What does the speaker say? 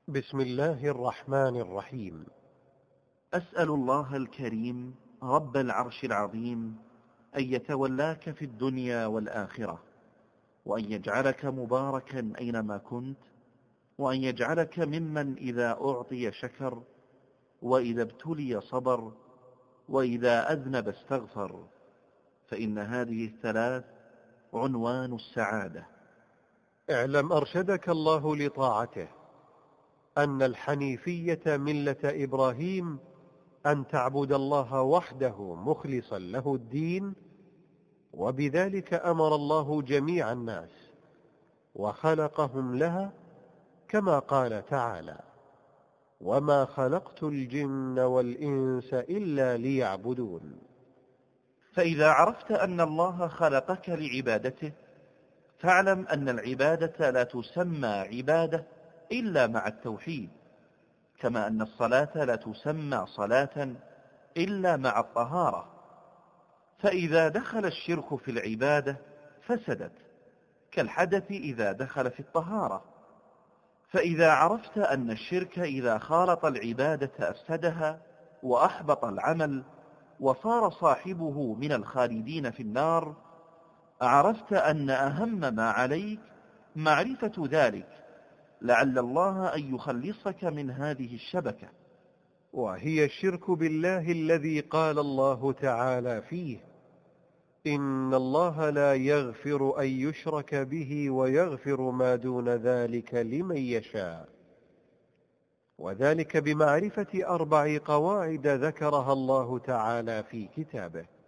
بسم الله الرحمن الرحيم. أسأل الله الكريم رب العرش العظيم أن يتولاك في الدنيا والآخرة، وأن يجعلك مباركا أينما كنت، وأن يجعلك ممن إذا أعطي شكر، وإذا ابتلي صبر، وإذا أذنب استغفر، فإن هذه الثلاث عنوان السعادة. اعلم أرشدك الله لطاعته أن الحنيفية ملة إبراهيم أن تعبد الله وحده مخلصا له الدين، وبذلك أمر الله جميع الناس وخلقهم لها، كما قال تعالى: وما خلقت الجن والإنس إلا ليعبدون. فإذا عرفت أن الله خلقك لعبادته، فاعلم أن العبادة لا تسمى عبادة إلا مع التوحيد، كما أن الصلاة لا تسمى صلاة إلا مع الطهارة. فإذا دخل الشرك في العبادة فسدت، كالحدث إذا دخل في الطهارة. فإذا عرفت أن الشرك إذا خالط العبادة أفسدها وأحبط العمل وصار صاحبه من الخالدين في النار، عرفت أن أهم ما عليك معرفة ذلك، لعل الله أن يخلصك من هذه الشبكة، وهي الشرك بالله الذي قال الله تعالى فيه: إن الله لا يغفر أن يشرك به ويغفر ما دون ذلك لمن يشاء. وذلك بمعرفة 4 قواعد ذكرها الله تعالى في كتابه.